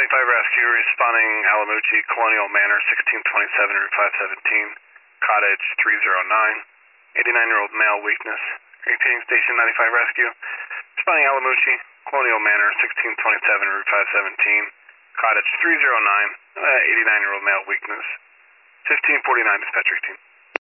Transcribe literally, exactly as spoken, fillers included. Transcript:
ninety-five Rescue, responding Alamucci, Colonial Manor, sixteen twenty-seven, Route five seventeen, Cottage three oh nine, eighty-nine-year-old male, weakness. Repeating Station ninety-five Rescue, responding Alamucci, Colonial Manor, sixteen twenty-seven, Route five seventeen, Cottage three oh nine, uh, eighty-nine-year-old male, weakness. fifteen forty-nine, dispatcher eighteen.